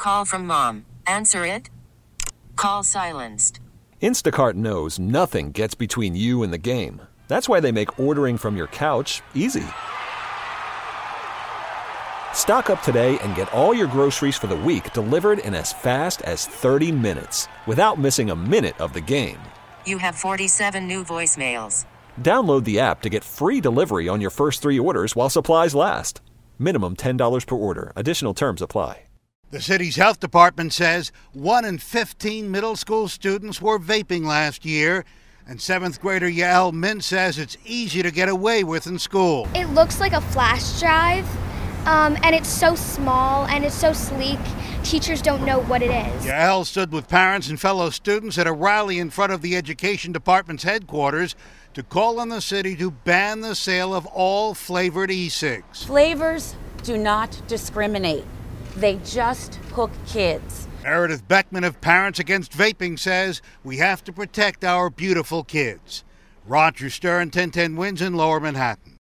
call from mom. Answer it. Call silenced. Instacart knows nothing gets between you and the game. That's why they make ordering from your couch easy. Stock up today and get all your groceries for the week delivered in as fast as 30 minutes without missing a minute of the game. You have 47 new voicemails. Download the app to get free delivery on your first 3 orders while supplies last. Minimum $10 per order. Additional terms apply. The city's health department says 1 in 15 middle school students were vaping last year. And 7th grader Yael Mint says it's easy to get away with in school. It looks like a flash drive, and it's so small and it's so sleek. Teachers don't know what it is. Yael stood with parents and fellow students at a rally in front of the education department's headquarters to call on the city to ban the sale of all flavored e-cigs. Flavors do not discriminate. They just hook kids. Meredith Beckman of Parents Against Vaping says we have to protect our beautiful kids. Roger Stern, 1010 Wins in Lower Manhattan.